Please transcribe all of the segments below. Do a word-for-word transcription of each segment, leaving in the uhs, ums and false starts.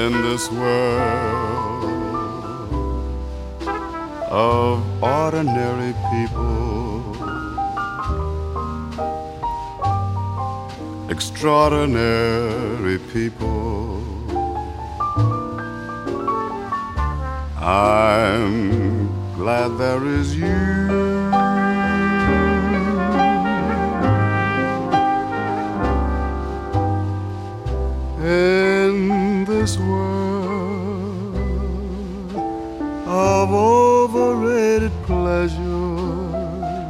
in this world of ordinary people, extraordinary people. I'm glad there is you in this world of overrated pleasures,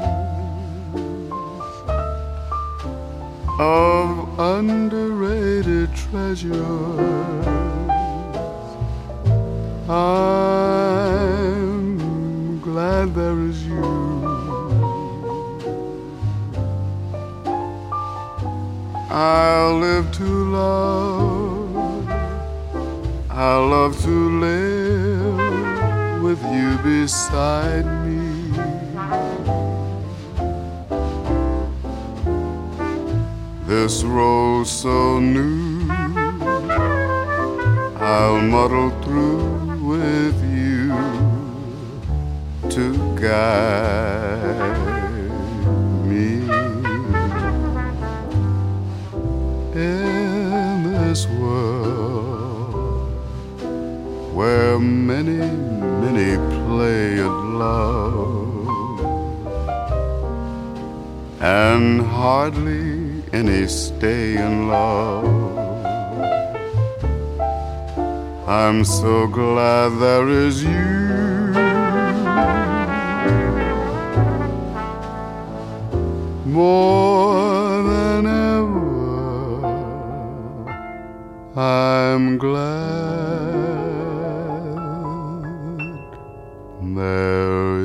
of underrated treasures. I'm glad there is you. I'll live to love, I'll love to live with you beside me. This road so new, I'll muddle through with you to guide me. In this world where many, many play at love and hardly any stay in love, I'm so glad there is you. More than ever, I'm glad there